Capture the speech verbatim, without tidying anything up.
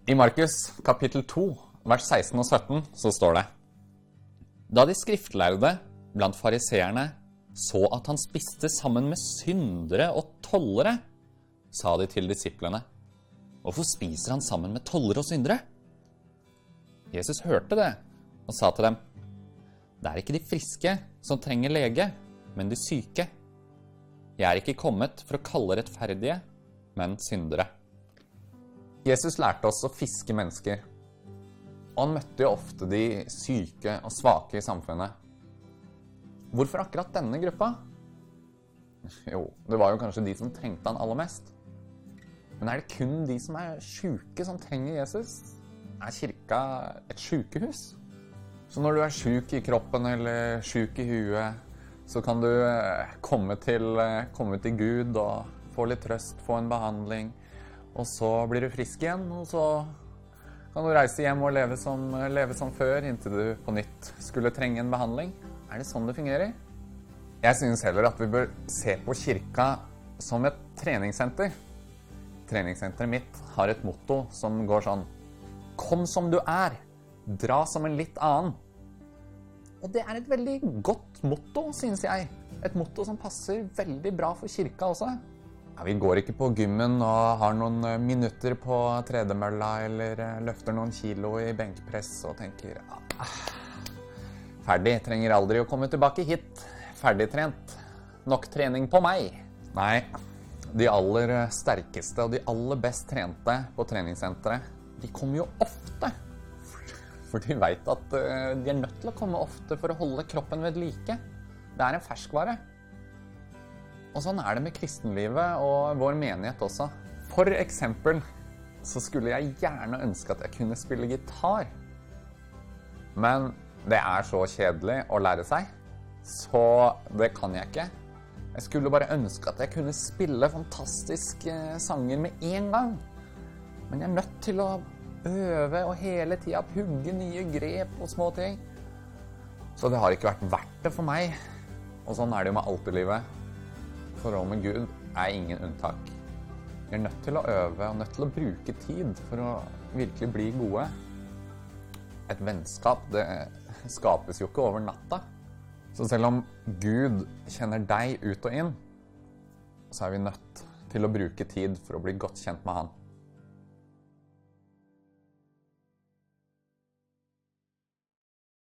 I Markus kapittel to, vers seksten og sytten, så står det: Da de skriftlærde blant fariseerne så at han spiste sammen med syndere og tollere, sa de til disiplene: Hvorfor spiser han sammen med tollere og syndere? Jesus hørte det og sa til dem: Det er ikke de friske som trenger lege, men de syke. Jeg er ikke kommet for å kalle rettferdige, men syndere. Jesus lærte oss å fiske mennesker, og han møtte jo ofte de syke og svake i samfunnet. Hvorfor akkurat denne gruppa? Jo, det var jo kanskje de som trengte han aller mest. Men er det kun de som er syke som trenger Jesus? Er kirka et sykehus? Så når du er syk i kroppen eller syk i huet, så kan du komme til, komme til Gud og få litt trøst, få en behandling, og så blir du frisk igjen, og så kan du reise hjem og leve som, leve som før, inntil du på nytt skulle trenge en behandling. Er det sånn det fungerer? Jeg synes heller at vi bør se på kirka som et treningssenter. Treningssenteret mitt har et motto som går sånn: Kom som du er, dra som en litt annen. Og det er et veldig godt motto, synes jeg. Et motto som passer veldig bra for kirka også. Ja, vi går ikke på gymmen og har noen minutter på tredemølla eller løfter noen kilo i benkpress og tenker: ah, ferdig, trenger aldri å komme tilbake hit. Ferdig trent. Nok trening på meg. Nei, de aller sterkeste og de aller best trente på treningssenteret, de kommer jo ofte. For de vet at de er nødt til å komme ofte for å holde kroppen ved like. Det er en ferskvare. Og sånn er det med kristenlivet og vår menighet også. For eksempel så skulle jeg gjerne ønske at jeg kunne spille gitar. Men det er så kjedelig å lære seg, så det kan jeg ikke. Jeg skulle bare ønske at jeg kunne spille fantastiske sanger med en gang. Men jeg er nødt til å øve og hele tiden hugge nye grep og små ting. Så det har ikke vært verdt det for meg. Og sånn er det jo med alt i livet. Forhold med Gud er ingen unntak. Vi er nødt til å øve og nødt til å bruke tid for å virkelig bli gode. Et vennskap, det skapes jo ikke over natta. Så selv om Gud kjenner deg ut og inn, så er vi nødt til å bruke tid for å bli godt kjent med han.